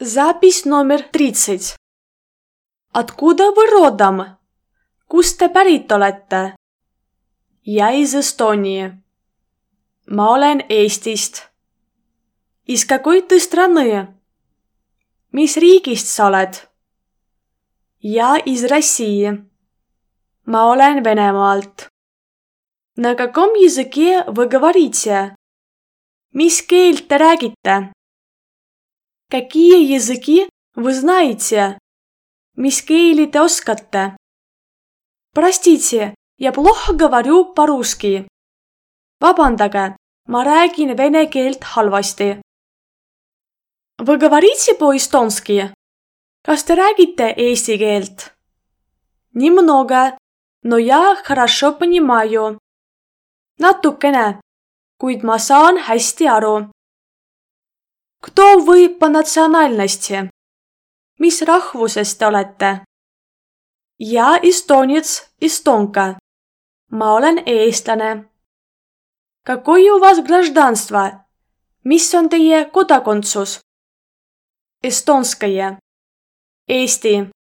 Запись номер 30. Откуда вы родом? Kust te pärit olete? Я из Эстонии. Ma olen Eestist. Из какой ты страны? Mis riigist sa oled? Я из России. Ma olen Venemaalt. На каком языке вы говорите? Mis keelt te räägite? Какие языки вы знаете? Mis keeli te oskate? Простите, я плохо говорю по-русски. Vabandage, ma räägin vene keelt halvasti. Вы говорите по-эстонски? Kas te räägite eesti keelt? Немного, но я хорошо понимаю. Natukene, kuid ma saan hästi aru. Кто вы по национальности? Mis rahvusest te olete? Я эстонец, эстонка. Ma olen eestlane. Какое у вас гражданство? Mis on teie kodakondsus? Estonskaje. Eesti.